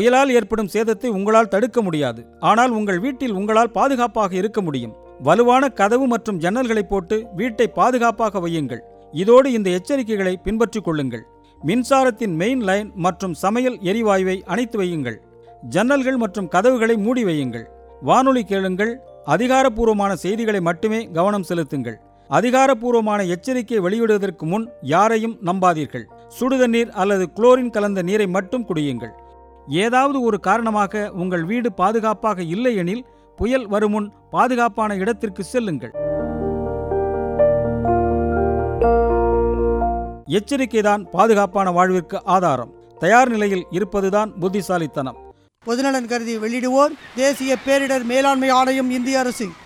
புயலால் ஏற்படும் சேதத்தை உங்களால் தடுக்க முடியாது. ஆனால் உங்கள் வீட்டில் உங்களால் பாதுகாப்பாக இருக்க முடியும். வலுவான கதவு மற்றும் ஜன்னல்களை போட்டு வீட்டை பாதுகாப்பாக வையுங்கள். இதோடு இந்த எச்சரிக்கைகளை பின்பற்றிக் கொள்ளுங்கள். மின்சாரத்தின் மெயின் லைன் மற்றும் சமையல் எரிவாயுவை அணைத்து வையுங்கள். ஜன்னல்கள் மற்றும் கதவுகளை மூடி வையுங்கள். வானொலி கேளுங்கள். அதிகாரப்பூர்வமான செய்திகளை மட்டுமே கவனம் செலுத்துங்கள். அதிகாரப்பூர்வமான எச்சரிக்கை வெளியிடுவதற்கு முன் யாரையும் நம்பாதீர்கள். சுடுதண்ணீர் அல்லது குளோரின் கலந்த நீரை மட்டும் குடியுங்கள். ஏதாவது ஒரு காரணமாக உங்கள் வீடு பாதுகாப்பாக இல்லை எனில் புயல் வரும் முன் பாதுகாப்பான இடத்திற்கு செல்லுங்கள். எச்சரிக்கைதான் பாதுகாப்பான வாழ்விற்கு ஆதாரம். தயார் நிலையில் இருப்பதுதான் புத்திசாலித்தனம். பொதுநலன் கருதி வெளியிடுவோர் தேசிய பேரிடர் மேலாண்மை ஆணையம், இந்திய அரசு.